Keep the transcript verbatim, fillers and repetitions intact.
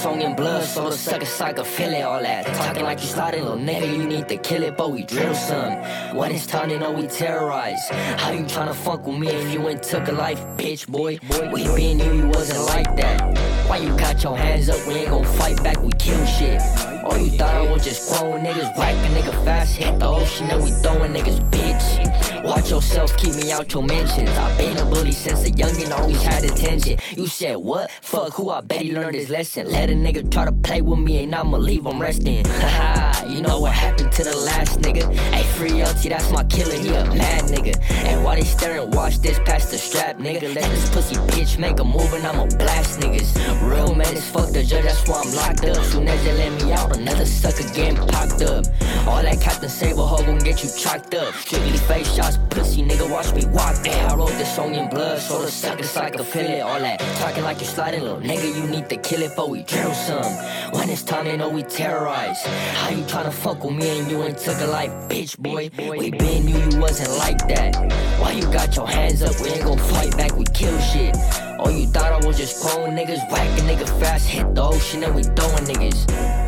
song in blood, so the suckers I can feel it, all that. Talking like you sliding, little nigga, you need to kill it, but we drill some. When it's time, they know we terrorize. How you tryna fuck with me if you ain't took a life, bitch, boy? We been you, you wasn't like that. Why you got your hands up, we ain't gon' fight back, we kill shit. Oh, you thought I was just throwing niggas, wiping nigga fast, hit the ocean and we throwing niggas, bitch. Watch yourself, keep me out your mentions. I been a bully since a youngin', always had attention. You said what? Fuck who, I bet he learned his lesson. Let a nigga try to play with me and I'ma leave him resting. Haha, you know what happened to the last nigga? Hey, free L T, that's my killer, he a mad nigga. And while they staring, watch this past the strap, nigga. Let this pussy bitch make a move and I'ma blast niggas. Real man is fuck the judge, that's why I'm locked up. Soon as they let me out, another sucker getting popped up. All that Captain Saber hoe gon' get you chalked up. Strictly face shots, pussy nigga, watch me walk there. I wrote this song in blood, so the suckers I can feel it. All that talking like you sliding, little nigga, you need to kill it, but we drill some. When it's time, they know we terrorize. How you tryna fuck with me and you ain't took a life, bitch, boy? We been you, you wasn't like that. Why you got your hands up, we ain't gon' fight back, we kill shit. Oh, you thought I was just throwing niggas, whacking nigga fast, hit the ocean and we throwing niggas.